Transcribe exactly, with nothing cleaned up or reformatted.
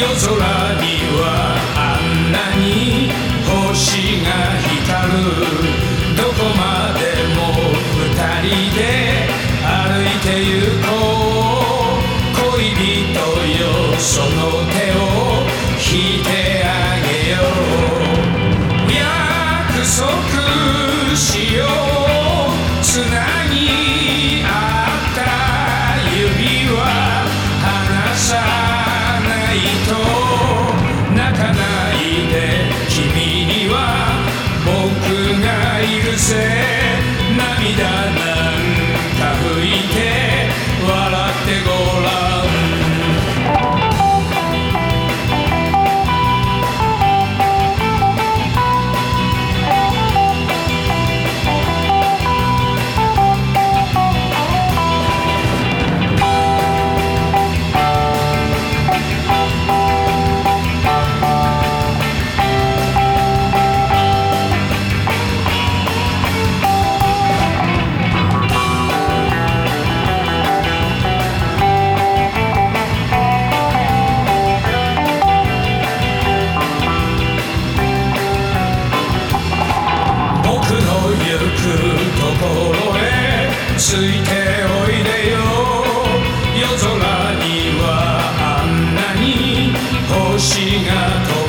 夜空にはあんなに星が光る。どこまでも二人で歩いてゆこう。恋人よ、その手を引いてあげよう。約束しよう。つなぎ合った指は離さないと。泣かないで、君には僕がいるぜ。涙なんか拭いて笑ってごらん。行くところへついておいでよ。夜空にはあんなに星が